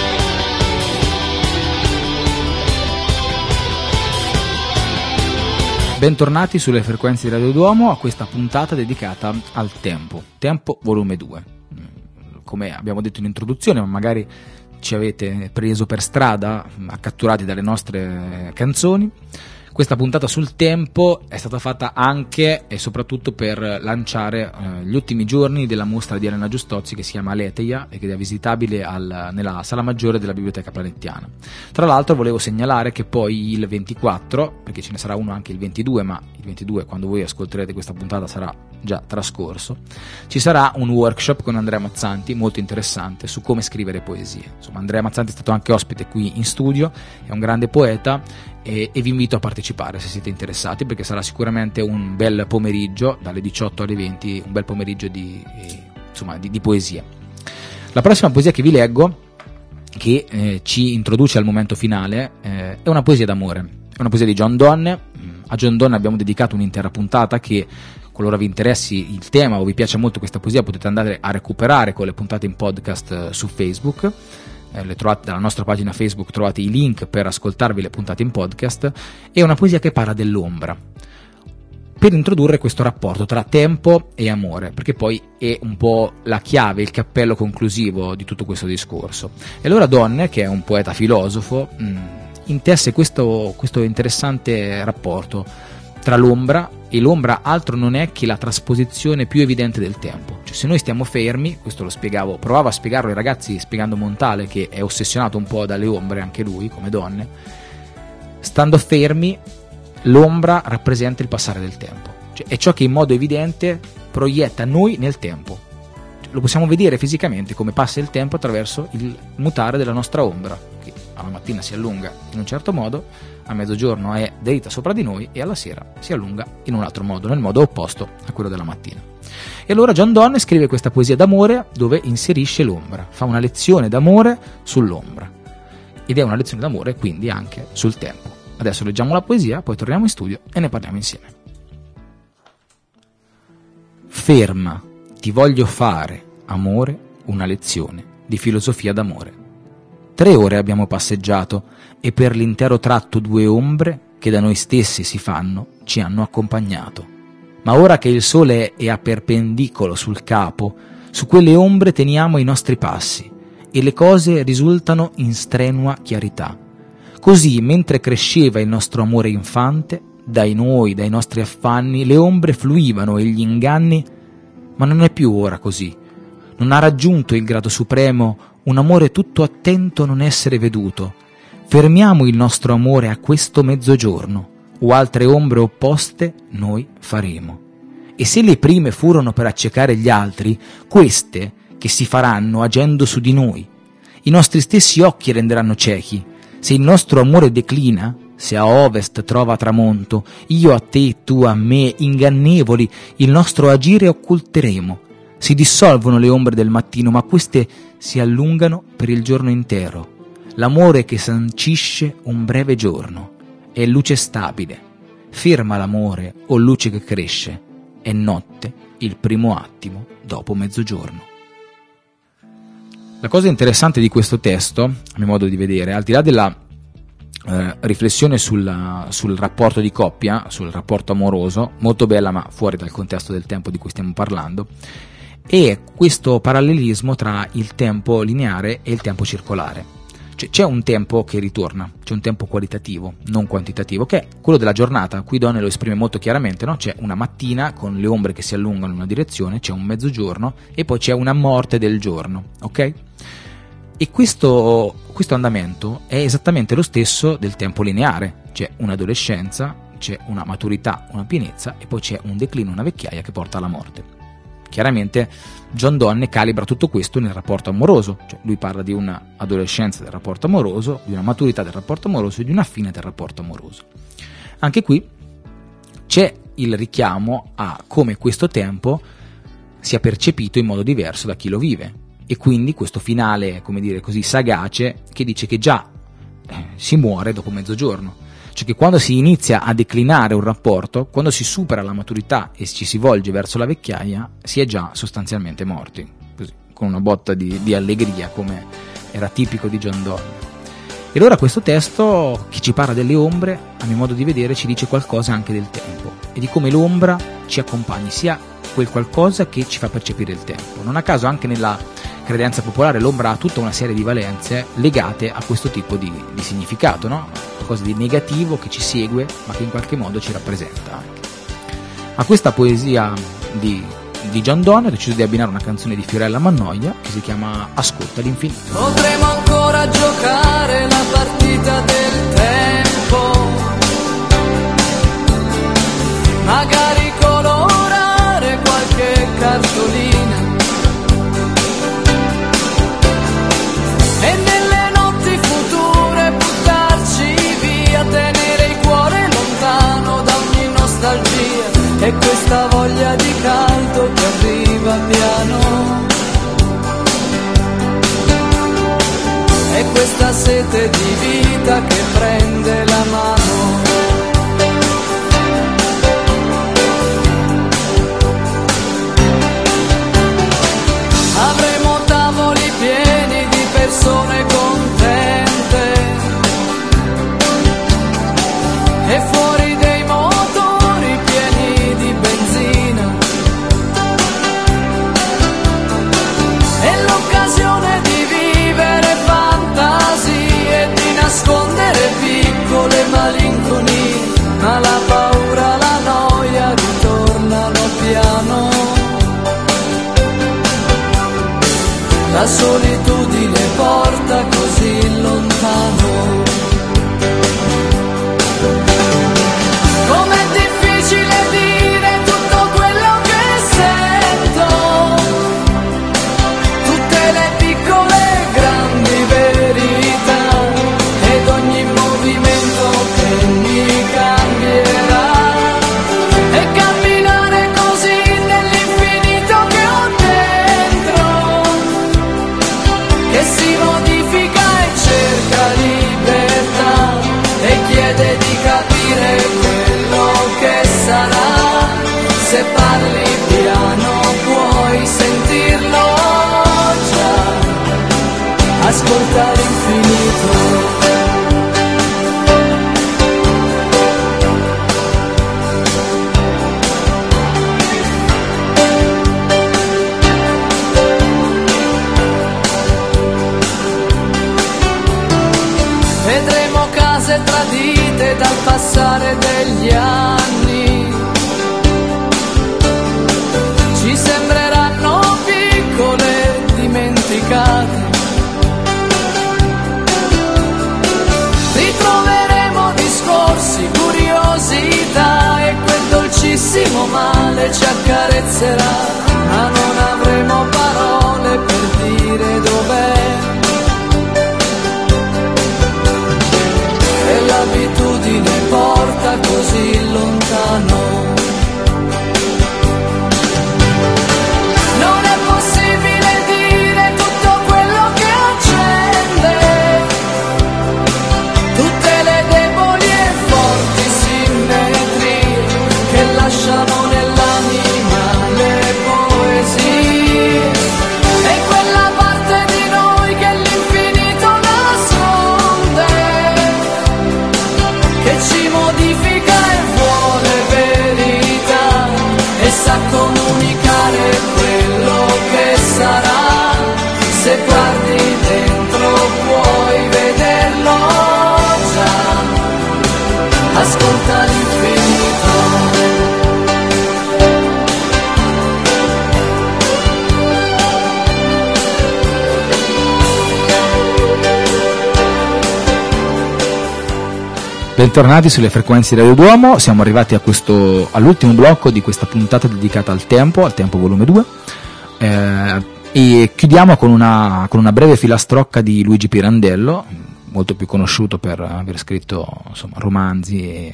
Bentornati sulle frequenze di Radio Duomo a questa puntata dedicata al tempo volume 2. Come abbiamo detto in introduzione, ma magari ci avete preso per strada, catturati dalle nostre canzoni, questa puntata sul tempo è stata fatta anche e soprattutto per lanciare gli ultimi giorni della mostra di Elena Giustozzi che si chiama Aletheia e che è visitabile nella sala maggiore della Biblioteca Planettiana. Tra l'altro volevo segnalare che poi il 24, perché ce ne sarà uno anche il 22, ma il 22 quando voi ascolterete questa puntata sarà già trascorso, ci sarà un workshop con Andrea Mazzanti molto interessante su come scrivere poesie. Insomma, Andrea Mazzanti è stato anche ospite qui in studio, è un grande poeta e vi invito a partecipare se siete interessati, perché sarà sicuramente un bel pomeriggio dalle 18 alle 20, un bel pomeriggio di poesia. La prossima poesia che vi leggo, che ci introduce al momento finale, è una poesia d'amore, è una poesia di John Donne. A John Donne abbiamo dedicato un'intera puntata che, qualora vi interessi il tema o vi piace molto questa poesia, potete andare a recuperare con le puntate in podcast su Facebook. Le trovate dalla nostra pagina Facebook, trovate i link per ascoltarvi le puntate in podcast. È una poesia che parla dell'ombra, per introdurre questo rapporto tra tempo e amore, perché poi è un po' la chiave, il cappello conclusivo di tutto questo discorso. E allora Donne, che è un poeta filosofo, intesse questo interessante rapporto tra l'ombra, e l'ombra altro non è che la trasposizione più evidente del tempo. Cioè, se noi stiamo fermi, questo provavo a spiegarlo ai ragazzi spiegando Montale, che è ossessionato un po' dalle ombre anche lui, come Donne, stando fermi l'ombra rappresenta il passare del tempo, cioè è ciò che in modo evidente proietta noi nel tempo. Cioè, lo possiamo vedere fisicamente come passa il tempo attraverso il mutare della nostra ombra, che alla mattina si allunga in un certo modo, a mezzogiorno è dritta sopra di noi e alla sera si allunga in un altro modo, nel modo opposto a quello della mattina. E allora John Donne scrive questa poesia d'amore dove inserisce l'ombra, fa una lezione d'amore sull'ombra, ed è una lezione d'amore quindi anche sul tempo. Adesso leggiamo la poesia, poi torniamo in studio e ne parliamo insieme. Ferma, ti voglio fare, amore, una lezione di filosofia d'amore. 3 ore abbiamo passeggiato e per l'intero tratto 2 ombre che da noi stessi si fanno ci hanno accompagnato. Ma ora che il sole è a perpendicolo sul capo, su quelle ombre teniamo i nostri passi e le cose risultano in strenua chiarità. Così, mentre cresceva il nostro amore infante, dai nostri affanni, le ombre fluivano e gli inganni, ma non è più ora così. Non ha raggiunto il grado supremo un amore tutto attento a non essere veduto. Fermiamo il nostro amore a questo mezzogiorno, o altre ombre opposte noi faremo. E se le prime furono per accecare gli altri, queste che si faranno agendo su di noi. I nostri stessi occhi renderanno ciechi. Se il nostro amore declina, se a ovest trova tramonto, io a te, tu a me, ingannevoli, il nostro agire occulteremo. Si dissolvono le ombre del mattino, ma queste si allungano per il giorno intero. L'amore che sancisce un breve giorno è luce stabile. Ferma l'amore, o luce che cresce. è notte, il primo attimo dopo mezzogiorno. La cosa interessante di questo testo, a mio modo di vedere, al di là della riflessione sul rapporto di coppia, sul rapporto amoroso, molto bella ma fuori dal contesto del tempo di cui stiamo parlando, è questo parallelismo tra il tempo lineare e il tempo circolare. Cioè, c'è un tempo che ritorna, c'è un tempo qualitativo, non quantitativo, che è quello della giornata. Qui Donne lo esprime molto chiaramente, no? C'è una mattina con le ombre che si allungano in una direzione, c'è un mezzogiorno e poi c'è una morte del giorno, ok? E questo andamento è esattamente lo stesso del tempo lineare. C'è un'adolescenza, c'è una maturità, una pienezza e poi c'è un declino, una vecchiaia che porta alla morte. Chiaramente John Donne calibra tutto questo nel rapporto amoroso, cioè lui parla di un'adolescenza del rapporto amoroso, di una maturità del rapporto amoroso e di una fine del rapporto amoroso. Anche qui c'è il richiamo a come questo tempo sia percepito in modo diverso da chi lo vive, e quindi questo finale, come dire così, sagace, che dice che già si muore dopo mezzogiorno. Cioè che quando si inizia a declinare un rapporto, quando si supera la maturità e ci si volge verso la vecchiaia, si è già sostanzialmente morti, così, con una botta di allegria, come era tipico di John Donne. E allora questo testo, che ci parla delle ombre, a mio modo di vedere ci dice qualcosa anche del tempo e di come l'ombra ci accompagni, sia quel qualcosa che ci fa percepire il tempo. Non a caso anche nella credenza popolare l'ombra ha tutta una serie di valenze legate a questo tipo di significato, no? Qualcosa di negativo che ci segue ma che in qualche modo ci rappresenta anche. A questa poesia di John Donne ho deciso di abbinare una canzone di Fiorella Mannoia che si chiama Ascolta l'infinito. Potremo ancora giocare la partita del tempo, magari colorare qualche cartolina, e nelle notti future buttarci via, tenere il cuore lontano da ogni nostalgia e questa voglia di caldo che arriva piano, e questa sete di vita che prende la mano. Avremo tavoli pieni di persone contente e fuori dei motori pieni di benzina, e l'occasione di vivere fantasie e di nascondere piccole malinconie, ma la paura, la noia ritornano piano. La solitudine porta così lontano. Com'è difficile dire tutto quello che sento, tutte le piccole e grandi verità, ed ogni movimento che mi cambierà, e camminare così nell'infinito che ho dentro, che si modifica e cerca libertà e chiede di capire quello che sarà. Se parli piano puoi sentirlo già, ascolta l'infinito. Vedremo case tradite dal passare degli anni, ci sembreranno piccole, dimenticate. Ritroveremo discorsi, curiosità, e quel dolcissimo male ci accarezzerà, ma non avremo parole per dire dov'è. E l'abitudine porta così lontano. Non è possibile dire tutto quello che accende, tutte le deboli e forti simmetrie che lasciamo nell'anima Bentornati sulle frequenze di Radio Duomo, siamo arrivati all'ultimo blocco di questa puntata dedicata al tempo volume 2, e chiudiamo con una breve filastrocca di Luigi Pirandello, molto più conosciuto per aver scritto romanzi e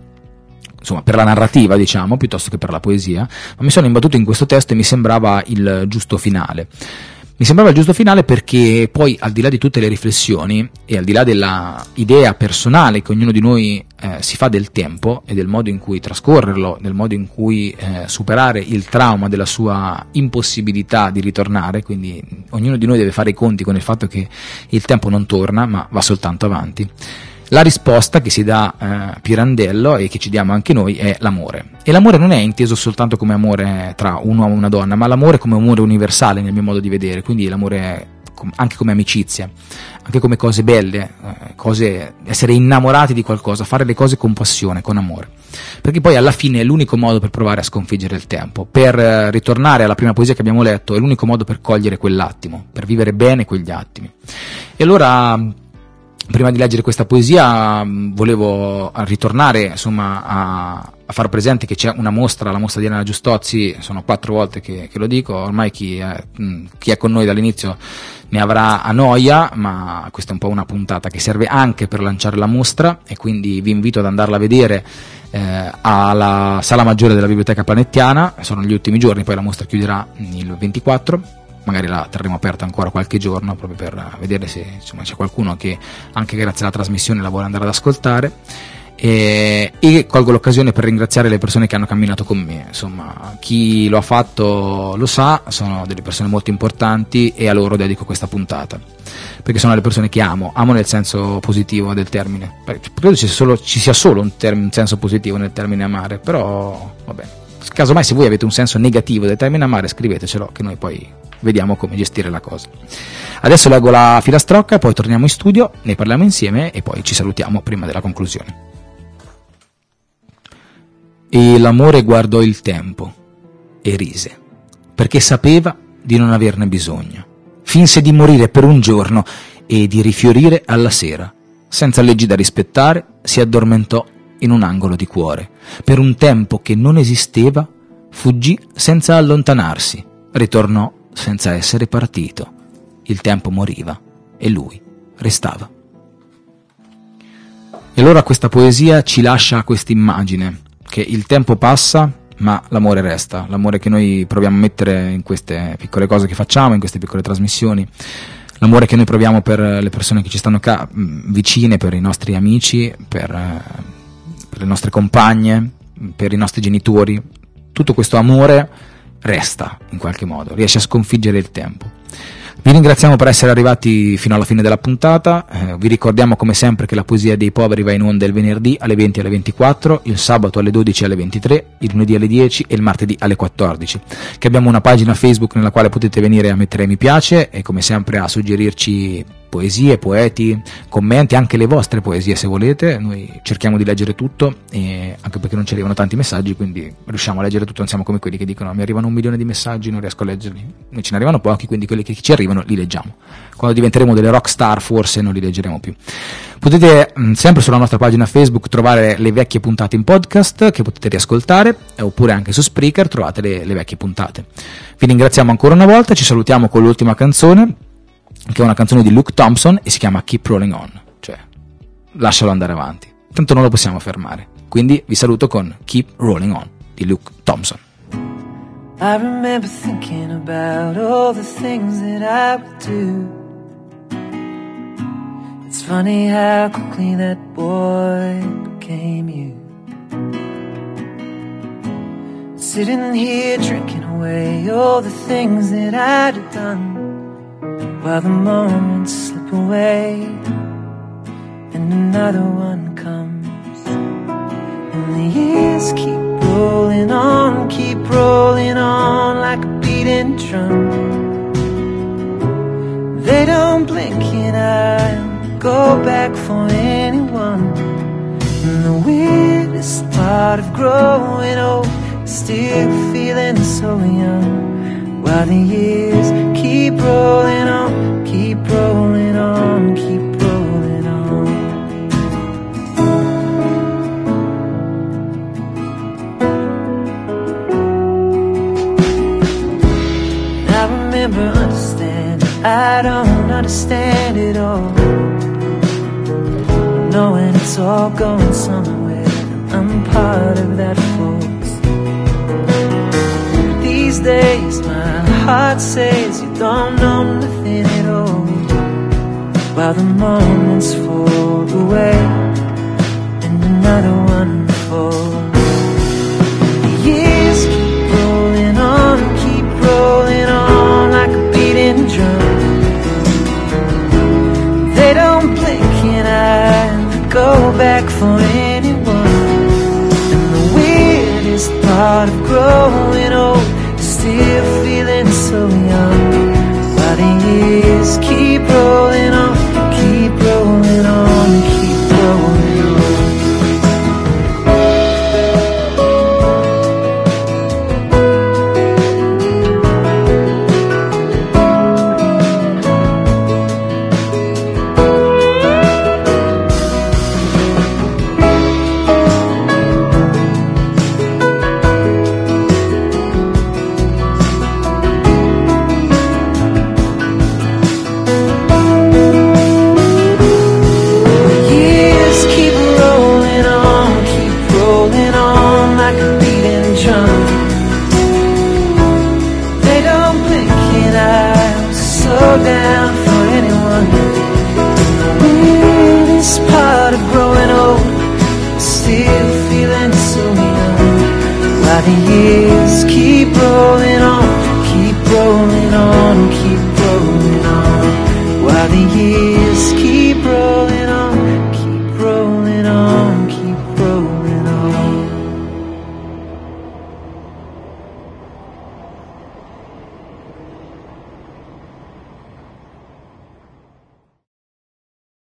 per la narrativa, diciamo, piuttosto che per la poesia, ma mi sono imbattuto in questo testo e mi sembrava il giusto finale. Mi sembrava il giusto finale perché poi, al di là di tutte le riflessioni e al di là della idea personale che ognuno di noi si fa del tempo e del modo in cui trascorrerlo, del modo in cui superare il trauma della sua impossibilità di ritornare, quindi ognuno di noi deve fare i conti con il fatto che il tempo non torna ma va soltanto avanti. La risposta che si dà Pirandello e che ci diamo anche noi è l'amore. E l'amore non è inteso soltanto come amore tra un uomo e una donna, ma l'amore come amore universale nel mio modo di vedere, quindi l'amore anche come amicizia, anche come cose belle, essere innamorati di qualcosa, fare le cose con passione, con amore. Perché poi alla fine è l'unico modo per provare a sconfiggere il tempo, per ritornare alla prima poesia che abbiamo letto, è l'unico modo per cogliere quell'attimo, per vivere bene quegli attimi. E allora, prima di leggere questa poesia, volevo ritornare a far presente che c'è una mostra, la mostra di Elena Giustozzi. Sono 4 volte che lo dico, ormai chi è con noi dall'inizio ne avrà a noia, ma questa è un po' una puntata che serve anche per lanciare la mostra, e quindi vi invito ad andarla a vedere alla Sala Maggiore della Biblioteca Planettiana. Sono gli ultimi giorni, poi la mostra chiuderà il 24, magari la terremo aperta ancora qualche giorno proprio per vedere se c'è qualcuno che anche grazie alla trasmissione la vuole andare ad ascoltare, e colgo l'occasione per ringraziare le persone che hanno camminato con me. Chi lo ha fatto lo sa, sono delle persone molto importanti e a loro dedico questa puntata, perché sono le persone che amo nel senso positivo del termine. Credo ci sia solo un senso positivo nel termine amare, però vabbè, casomai se voi avete un senso negativo del termine amare scrivetecelo, che noi poi vediamo come gestire la cosa. Adesso leggo la filastrocca, poi torniamo in studio, ne parliamo insieme e poi ci salutiamo prima della conclusione. E l'amore guardò il tempo e rise, perché sapeva di non averne bisogno. Finse di morire per un giorno e di rifiorire alla sera. Senza leggi da rispettare, si addormentò in un angolo di cuore. Per un tempo che non esisteva, fuggì senza allontanarsi, ritornò senza essere partito. Il tempo moriva e lui restava. E allora questa poesia ci lascia questa immagine, che il tempo passa ma l'amore resta, l'amore che noi proviamo a mettere in queste piccole cose che facciamo, in queste piccole trasmissioni, l'amore che noi proviamo per le persone che ci stanno vicine, per i nostri amici, per le nostre compagne, per i nostri genitori. Tutto questo amore resta in qualche modo, riesce a sconfiggere il tempo. Vi ringraziamo per essere arrivati fino alla fine della puntata, vi ricordiamo come sempre che la poesia dei poveri va in onda il venerdì alle 20 e alle 24, il sabato alle 12 e alle 23, il lunedì alle 10 e il martedì alle 14, che abbiamo una pagina Facebook nella quale potete venire a mettere mi piace e come sempre a suggerirci poesie, poeti, commenti, anche le vostre poesie se volete. Noi cerchiamo di leggere tutto, e anche perché non ci arrivano tanti messaggi, quindi riusciamo a leggere tutto, non siamo come quelli che dicono mi arrivano 1 milione di messaggi, non riesco a leggerli. Noi ce ne arrivano pochi, quindi quelli che ci arrivano li leggiamo. Quando diventeremo delle rock star forse non li leggeremo più. Potete sempre sulla nostra pagina Facebook trovare le vecchie puntate in podcast che potete riascoltare, oppure anche su Spreaker trovate le vecchie puntate. Vi ringraziamo ancora una volta, ci salutiamo con l'ultima canzone, che è una canzone di Luke Thompson e si chiama Keep Rolling On, cioè lascialo andare avanti, tanto non lo possiamo fermare. Quindi vi saluto con Keep Rolling On di Luke Thompson. I remember thinking about all the things that I would do. It's funny how quickly that boy became you. Sitting here drinking away all the things that I'd have done, while the moments slip away and another one comes. And the years keep rolling on like a beating drum. They don't blink and I'll go back for anyone. And the weirdest part of growing old is still feeling so young, while the years keep rolling on, keep rolling on, keep rolling on. understand it all, knowing it's all going somewhere. I'm part of that force. These days my heart says you don't know nothing at all, while the moments fall away and another one falls. The years keep rolling on like a beating drum. They don't blink and I go back for anyone. And the weirdest part of growing old is still feeling so young, while the years keep rolling on, keep rolling on, keep rolling on. Down for anyone. The weirdest part of growing old, still feeling so young, while the years keep rolling on, keep rolling on, keep rolling on, while the years